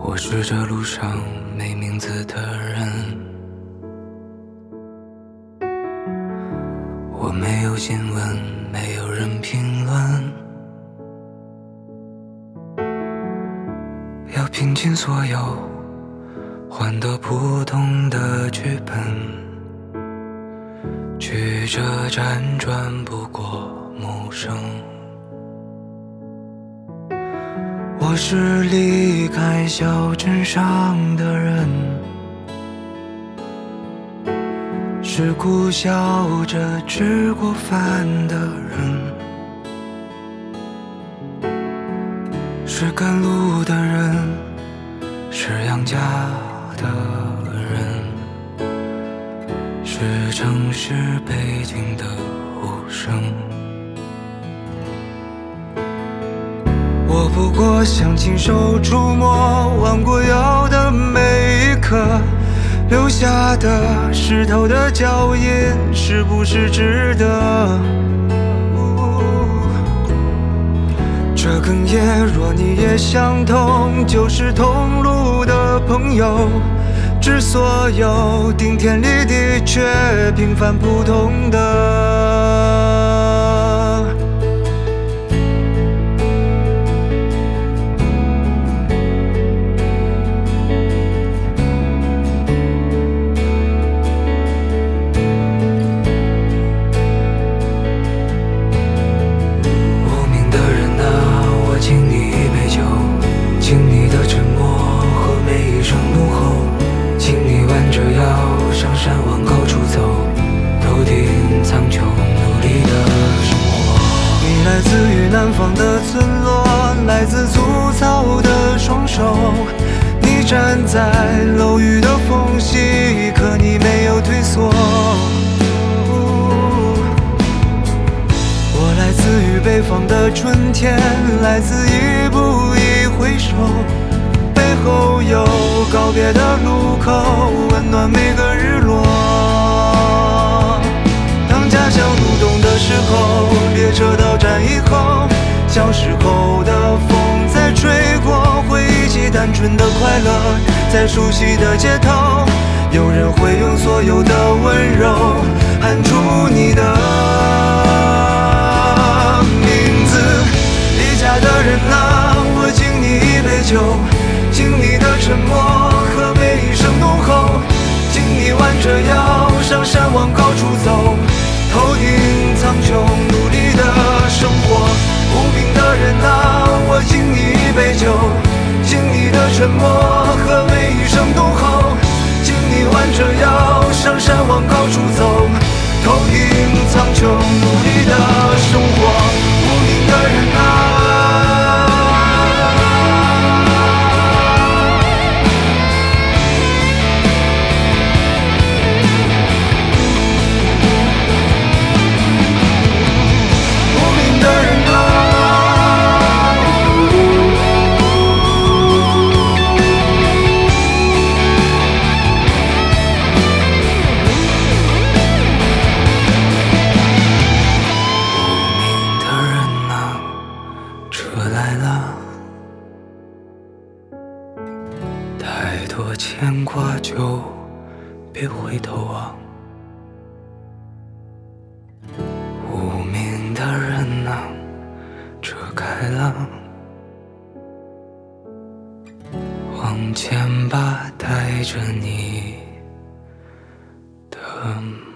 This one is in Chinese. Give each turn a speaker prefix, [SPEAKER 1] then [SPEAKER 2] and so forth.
[SPEAKER 1] 我是这路上没名字的人，我没有新闻，没有人评论，要拼尽所有，换得普通的剧本，曲折辗转不过陌生。我是离开小镇上的人，是苦笑着吃过饭的人，是赶路的人，是养家的人，是城市背景的无声。我不过想亲手触摸弯过腰的每一刻，留下的湿透的脚印是不是值得？这哽咽若你也相同，就是同路的朋友，致所有顶天立地却平凡普通的。来自于南方的村落，来自粗糙的双手，你站在楼宇的缝隙，可你没有退缩。我来自于北方的春天，来自一步一回首，背后有告别的路口，温暖每个日落。当家乡入冬的时候，列车到站以后，小时候的风在吹过，回忆起单纯的快乐，在熟悉的街头，有人会用所有的温柔喊出你的名字。离家的人啊，我敬你一杯酒，敬你的沉默和每一声怒吼，敬你弯着腰上山往高处走，头顶苍穹，努力的生活。无名的人啊，我敬你一杯酒，敬你的沉默和每一声怒吼，敬你弯着腰上山往高处走，头顶苍穹，努力的生活。无名的人啊，太多牵挂就别回头望。无名的人啊，车开了，往前吧，带着你的